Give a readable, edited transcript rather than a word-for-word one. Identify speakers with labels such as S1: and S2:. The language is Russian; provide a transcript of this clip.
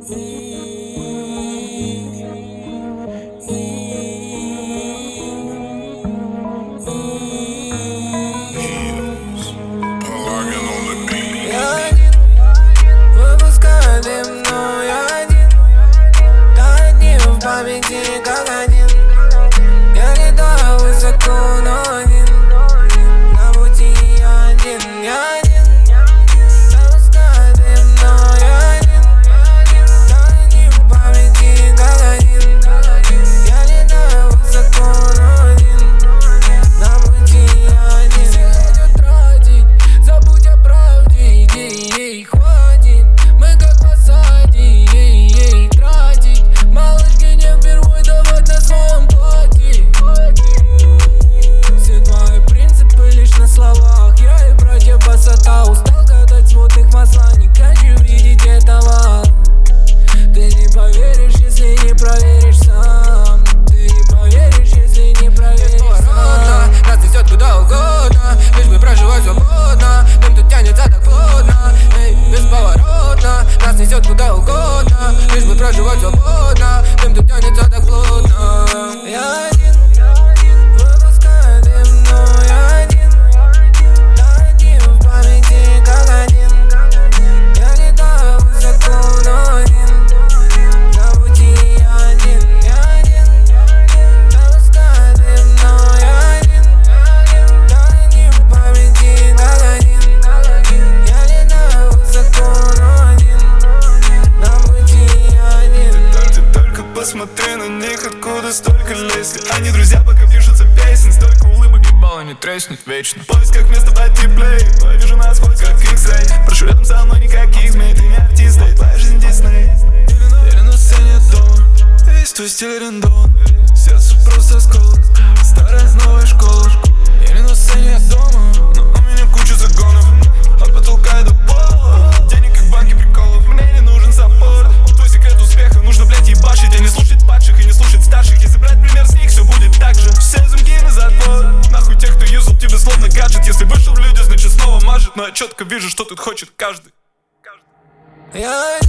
S1: Выпускаю дым, но я один. Тает дни в памяти, как один. Я летаю высоко, но один. На пути я один, я один. Выпускаю дым, но я один. Тает дни в памяти, как один. Я летаю высоко, но один. На пути я один. Все хотят тратить, забудь о правде, идеи хватит. Мы как в осаде, тратить. Малышки не впервой давать на своем платье. Все твои принципы лишь на словах. Я и братья Басата устал катать свод их масла. Не хочу видеть этого. Ты не поверишь, если не проверишь сам. Ты не поверишь, если не проверишь сам.
S2: Нас несет куда угодно, лишь бы проживать свободно. Дым тут тянется так плотно, эй, бесповоротно. Нас несет куда угодно, лишь бы проживать свободно. Дым тут тянется так плотно.
S1: Я один, выпускаю дым, но я один. Тает дни в памяти, как один. Я летаю высоко, но один. На пути я один, я один. Выпускаю дым, но я один. Тает дни в памяти, как один. Я летаю высоко, но один. На пути я один.
S3: Ты только посмотри на них, откуда столько лезли. Они друзья, пока пишутся песен. Столько улыбок, ебало не треснет вечно. В поисках места потеплей, вижу нас хоть как X-Ray. Прошу рядом со мной никаких змей. Ты не артист, дай твоя жизнь Дисней. Или на сцене дома, весь твой стиль рандом. Сердце просто осколок, старая новая школа. Или на сцене дома, но у меня куча законов. От потолка до пола, денег как в банке приколов. Мне не нужен саппорт, твой секрет успеха. Нужно, блять, ебашить, а не слушать падших и не слушать старших. Если брать пример с них, все будет так же. Все замки на затвор, нахуй тех, кто юзал тебя словно гаджет. Если вышел в люди, значит снова мажет. Но я четко вижу, что тут хочет каждый.
S1: Я один.